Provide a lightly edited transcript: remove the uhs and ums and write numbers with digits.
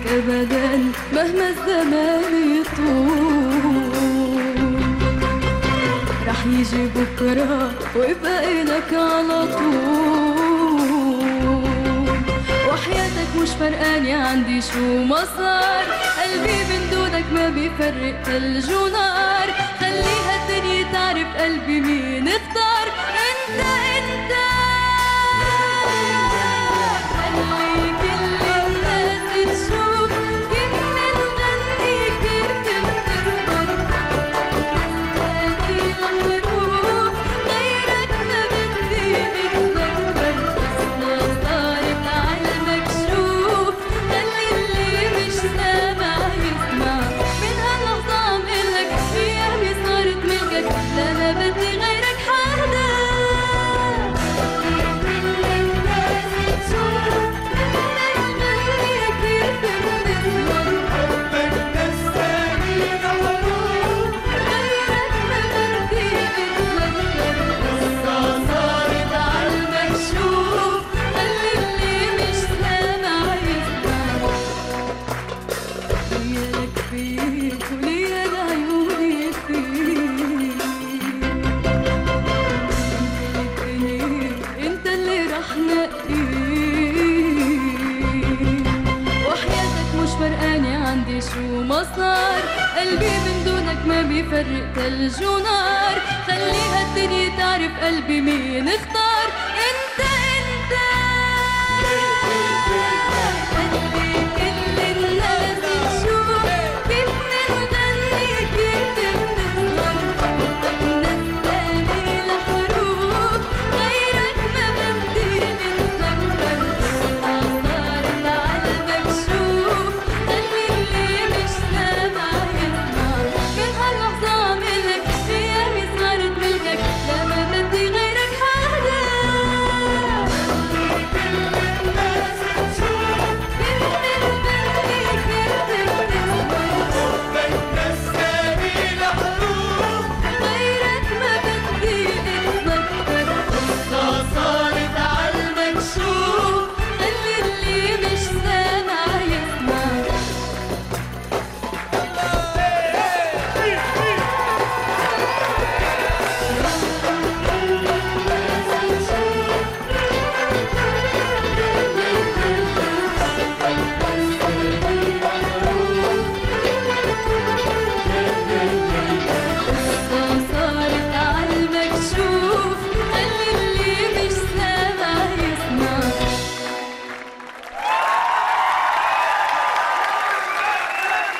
أبدا مهما الزمان يطول. رح يجي بكرة ويبقى إلك على طول. وحياتك مش فرقانة عندي شو ما صار، قلبي من دونك ما بيفرق ثلج ونار. خليها الدنيا تعرف قلبي مين اختار. انت خلي كل الناس تشوف كيف منغني كيف بنسهر. هادي الحروف غيرك ما بدي اتذكر. قصة صارت على المكشوف، خلي اللي مش سامع يسمع. من هاللحظة عم قلك ايامي صارت ملكك، لا انا بدي غيرك حدا. شو ما صار، قلبي من دونك ما بيفرق ثلج ونار. خليها الدنيا تعرف قلبي مين اختار. انت